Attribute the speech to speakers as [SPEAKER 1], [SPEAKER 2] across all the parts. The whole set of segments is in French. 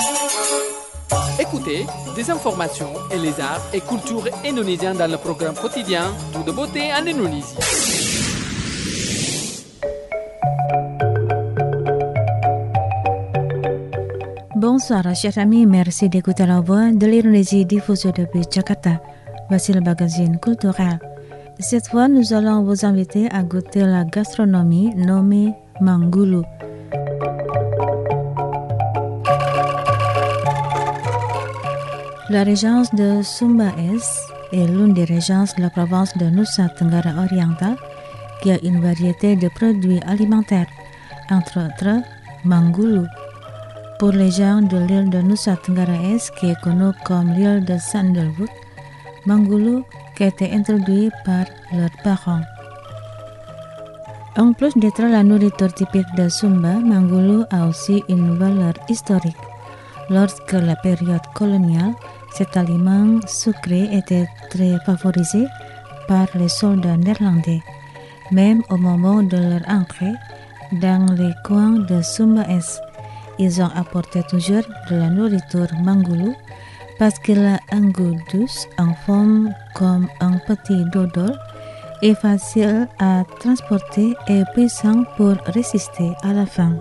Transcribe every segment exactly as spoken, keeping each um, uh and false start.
[SPEAKER 1] Écoutez des informations et les arts et cultures indonésiens dans le programme quotidien Tout de beauté en Indonésie.
[SPEAKER 2] Bonsoir chers amis, merci d'écouter la voix de l'Indonésie diffusée depuis Jakarta. Voici le magazine culturel. Cette fois, nous allons vous inviter à goûter la gastronomie nommée Manggulu. La région de Sumbaes est l'une des régions de la province de Nusa Tenggara Oriental qui a une variété de produits alimentaires, entre autres Manggulu. Pour les gens de l'île de Nusa Tenggara Est, qui est connue comme l'île de Sandalwood, Manggulu qui a été introduit par leurs parents. En plus d'être la nourriture typique de Sumba, Manggulu a aussi une valeur historique. Lorsque la période coloniale, cet aliment sucré était très favorisé par les soldats néerlandais. Même au moment de leur entrée dans les coins de Sumbaes, ils ont apporté toujours de la nourriture Manggulu parce qu'il a un goût douce en forme comme un petit dodol et facile à transporter et puissant pour résister à la faim.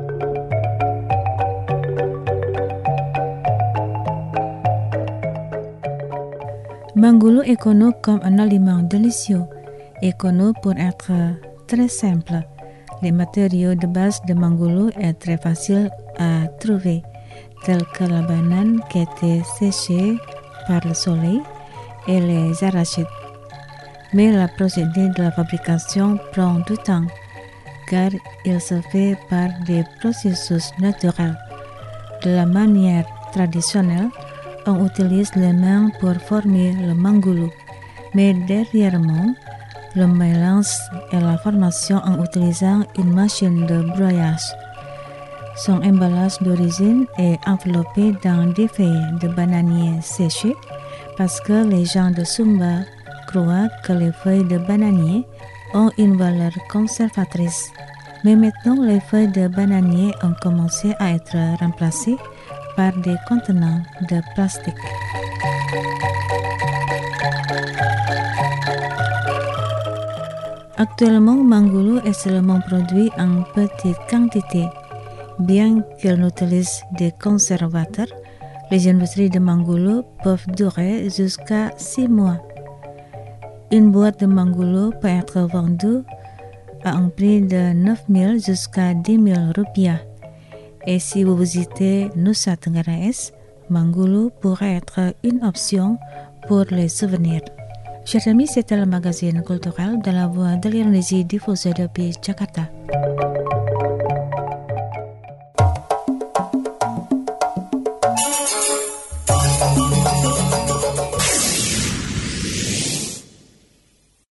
[SPEAKER 2] Manggulu est connu comme un aliment délicieux et connu pour être très simple. Les matériaux de base de Manggulu est très facile à trouver, tels que la banane qui a été séchée par le soleil et les arachides. Mais la procédure de la fabrication prend du temps, car il se fait par des processus naturels. De la manière traditionnelle, on utilise les mains pour former le Manggulu, mais dernièrement, le mélange et la formation en utilisant une machine de broyage. Son emballage d'origine est enveloppé dans des feuilles de bananier séchées parce que les gens de Sumba croient que les feuilles de bananier ont une valeur conservatrice. Mais maintenant, les feuilles de bananier ont commencé à être remplacées par des contenants de plastique. Actuellement, Manggulu est seulement produit en petite quantité. Bien qu'elle utilise des conservateurs, les industries de Manggulu peuvent durer jusqu'à six mois. Une boîte de Manggulu peut être vendue à un prix de neuf mille jusqu'à dix mille rupiah. Et si vous visitez Nusa Tenggara Est, Manggulu pourrait être une option pour les souvenirs. Chers amis, c'était le magazine culturel de la voix de l'Indonésie diffusé depuis Jakarta.